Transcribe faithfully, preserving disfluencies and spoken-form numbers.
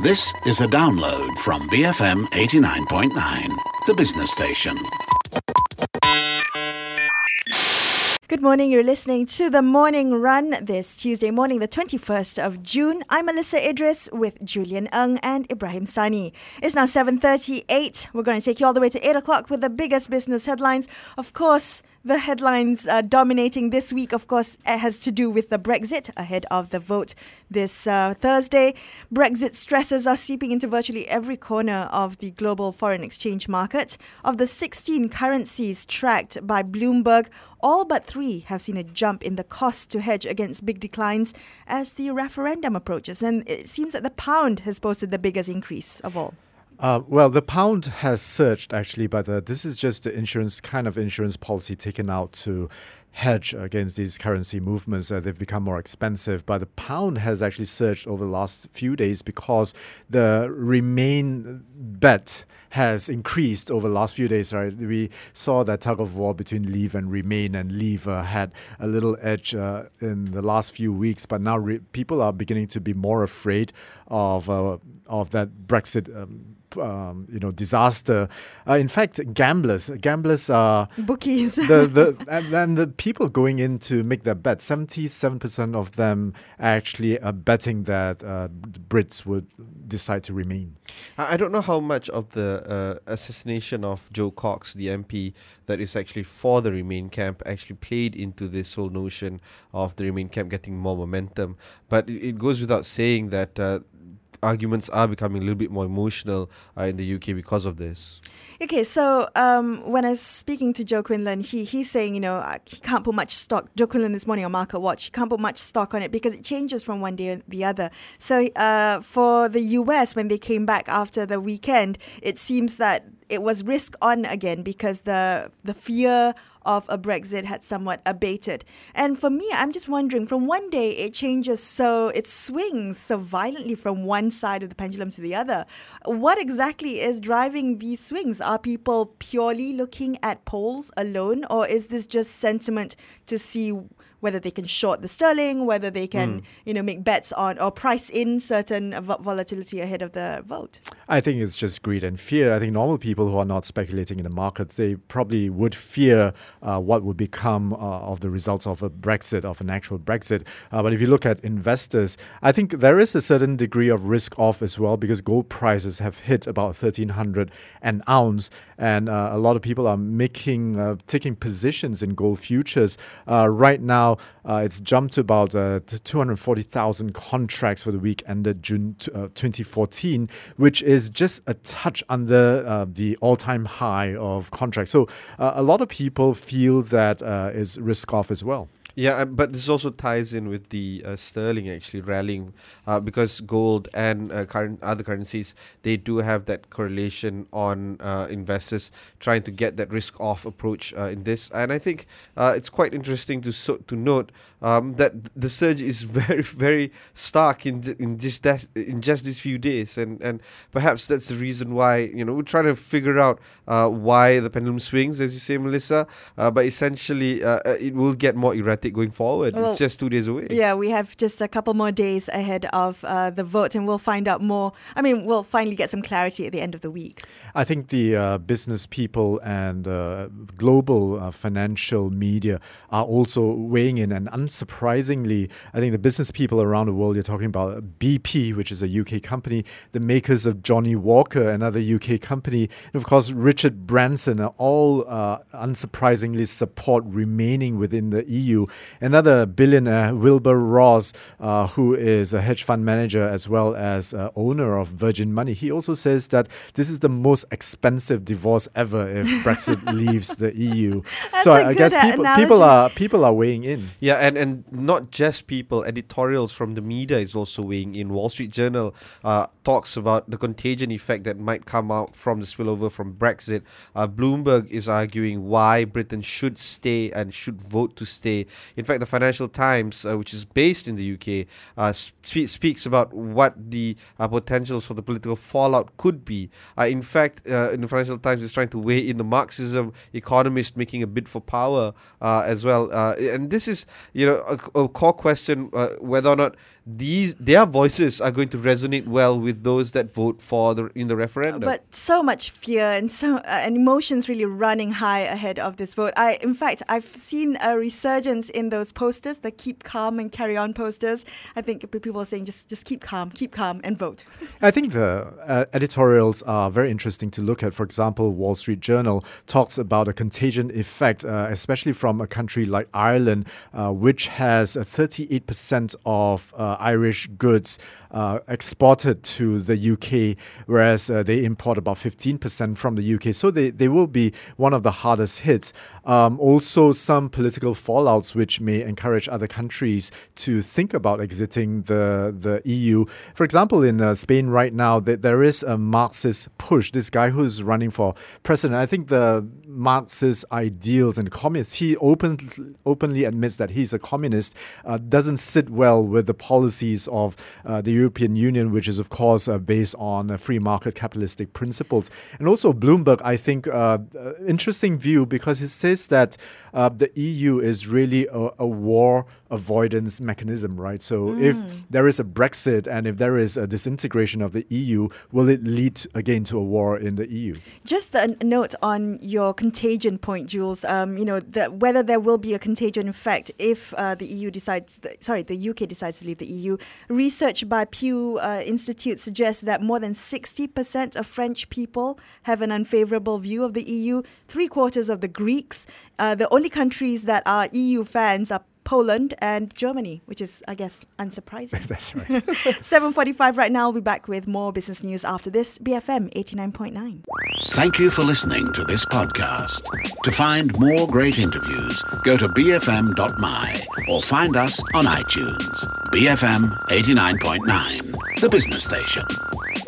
This is a download from B F M eighty-nine point nine, the business station. Good morning, you're listening to The Morning Run this Tuesday morning, the twenty-first of June. I'm Melissa Idris with Julian Ng and Ibrahim Sani. It's now seven thirty-eight. We're going to take you all the way to eight o'clock with the biggest business headlines. Of course, the headlines uh, dominating this week, of course, has to do with the Brexit ahead of the vote this uh, Thursday. Brexit stresses are seeping into virtually every corner of the global foreign exchange market. Of the sixteen currencies tracked by Bloomberg, all but three have seen a jump in the cost to hedge against big declines as the referendum approaches. And it seems that the pound has posted the biggest increase of all. Uh, well, the pound has surged actually, but uh, this is just the insurance kind of insurance policy taken out to hedge against these currency movements. Uh, they've become more expensive, but the pound has actually surged over the last few days because the Remain bet has increased over the last few days. Right, we saw that tug of war between Leave and Remain, and Leave uh, had a little edge uh, in the last few weeks, but now re- people are beginning to be more afraid of uh, of that Brexit Um, Um, you know, disaster. Uh, in fact, gamblers, gamblers are bookies. the the and, and the people going in to make their bet. Seventy-seven percent of them actually are betting that uh, Brits would decide to remain. I don't know how much of the uh, assassination of Jo Cox, the M P, that is actually for the Remain camp, actually played into this whole notion of the Remain camp getting more momentum. But it, it goes without saying that Uh, arguments are becoming a little bit more emotional uh, in the U K because of this. Okay, so um, when I was speaking to Joe Quinlan, he he's saying, you know, uh, he can't put much stock. Joe Quinlan this morning on Market Watch, he can't put much stock on it because it changes from one day to the other. So uh, for the U S, when they came back after the weekend, it seems that it was risk on again because the the fear of a Brexit had somewhat abated. And for me, I'm just wondering, from one day it changes, so it swings so violently from one side of the pendulum to the other. What exactly is driving these swings? Are people purely looking at polls alone, or is this just sentiment to see whether they can short the sterling, whether they can, mm. you know, make bets on or price in certain vo- volatility ahead of the vote? I think it's just greed and fear. I think normal people who are not speculating in the markets, they probably would fear uh, what would become uh, of the results of a Brexit, of an actual Brexit. Uh, but if you look at investors, I think there is a certain degree of risk off as well because gold prices have hit about thirteen hundred an ounce, and uh, a lot of people are making, uh, taking positions in gold futures. Uh, right now, Uh, it's jumped to about uh, two hundred forty thousand contracts for the week ended June t- uh, twenty fourteen, which is just a touch under uh, the all-time high of contracts. So uh, a lot of people feel that uh, is risk off as well. Yeah, but this also ties in with the uh, sterling actually rallying uh, because gold and uh, current other currencies, they do have that correlation on uh, investors trying to get that risk-off approach uh, in this. And I think uh, it's quite interesting to so, to note um, that the surge is very, very stark in th- in just that, in just these few days, and and perhaps that's the reason why, you know, we're trying to figure out uh, why the pendulum swings, as you say, Melissa. Uh, but essentially, uh, it will get more erratic going forward. Well, it's just two days away. Yeah, we have just a couple more days ahead of uh, the vote, and we'll find out more. I mean, we'll finally get some clarity at the end of the week. I think the uh, business people and uh, global uh, financial media are also weighing in, and unsurprisingly, I think the business people around the world, you're talking about B P, which is a U K company, the makers of Johnny Walker, another U K company, and of course Richard Branson, are all uh, unsurprisingly support remaining within the E U. Another billionaire, Wilbur Ross, uh, who is a hedge fund manager as well as uh, owner of Virgin Money, he also says that this is the most expensive divorce ever if Brexit leaves the E U. That's so a I, I good guess people, analogy. people are people are weighing in. Yeah, and, and not just people. Editorials from the media is also weighing in. Wall Street Journal uh, talks about the contagion effect that might come out from the spillover from Brexit. Uh, Bloomberg is arguing why Britain should stay and should vote to stay. In fact, the Financial Times, uh, which is based in the U K, uh, spe- speaks about what the uh, potentials for the political fallout could be. Uh, in fact, uh, in the Financial Times, is trying to weigh in the Marxism economist making a bid for power uh, as well. Uh, and this is, you know, a, a core question uh, whether or not these their voices are going to resonate well with those that vote for the in the referendum. But so much fear and so uh, and emotions really running high ahead of this vote. I, in fact, I've seen a resurgence in those posters, the "Keep Calm and Carry On" posters. I think people are saying just just keep calm, keep calm, and vote. I think the uh, editorials are very interesting to look at. For example, Wall Street Journal talks about a contagion effect, uh, especially from a country like Ireland, uh, which has uh, thirty-eight percent of uh, Irish goods uh, exported to the U K, whereas uh, they import about fifteen percent from the U K. So they, they will be one of the hardest hits. Um, also, some political fallouts which may encourage other countries to think about exiting the, the E U. For example, in uh, Spain right now, th- there is a Marxist push. This guy who's running for president, I think the Marxist ideals and communists, he open, openly admits that he's a communist, uh, doesn't sit well with the policies of uh, the European Union, which is, of course, uh, based on uh, free market capitalistic principles. And also Bloomberg, I think, uh, uh, interesting view, because he says that uh, the E U is really a, a war avoidance mechanism, right? So mm. if there is a Brexit and if there is a disintegration of the E U, will it lead again to a war in the E U? Just a note on your contagion point, Jules. Um, you know, the, whether there will be a contagion effect if uh, the E U decides, the, sorry, the U K decides to leave the E U. Research by Pew uh, Institute suggests that more than sixty percent of French people have an unfavorable view of the E U. Three quarters of the Greeks. Uh, the only countries that are E U fans are Poland and Germany, which is, I guess, unsurprising. That's right. seven forty-five right now. We'll be back with more business news after this. B F M eighty-nine point nine. Thank you for listening to this podcast. To find more great interviews, go to b f m dot m y or find us on iTunes. B F M eighty-nine point nine, the business station.